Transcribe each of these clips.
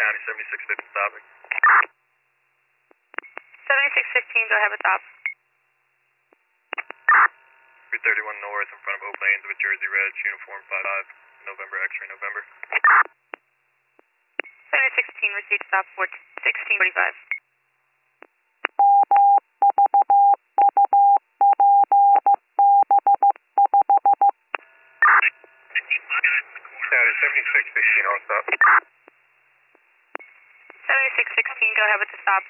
County 7650 stopping. 7615, go ahead with stop. 331 north in front of Oak Lanes with Jersey Reg, uniform 55, November, X-ray November. 7616, received stop 1645. County 7616, all stop. 7616, go ahead with the stop.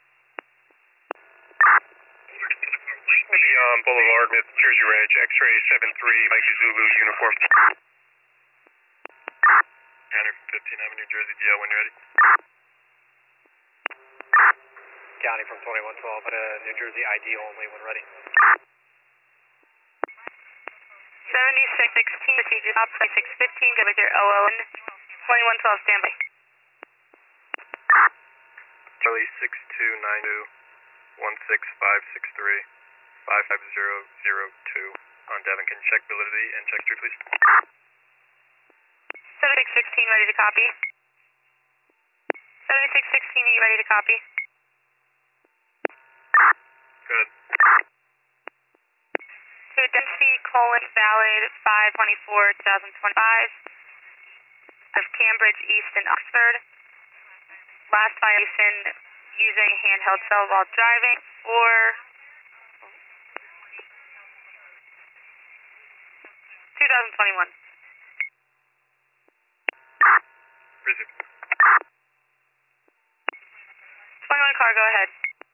We'll be on Boulevard with Jersey Reg, X-ray 73, Mikey Zulu, uniform. County from 15th Avenue, Jersey, DL, when you're ready. County from 2112 at New Jersey, ID only when ready. 7616, received your stop 615, go with your OLN 2112, standby. Charlie 6292 16563 55002 on Devon. Can you check validity and check through, please? 7616, ready to copy. 7616, are you ready to copy? Good. To Dempsey, valid 5/24/2025 of Cambridge East and Oxford. Last violation using handheld cell while driving or 2021. Resume. 21 car, go ahead.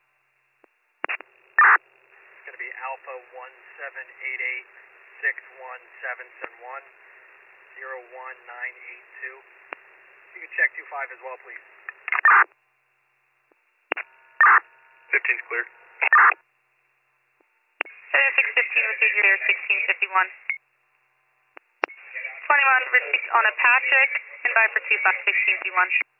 It's going to be Alpha 178861771 01982. You can check 25 as well, please. 15's clear. 7615, received your 1651. 21, received on a Patrick, and by for 25, 1651.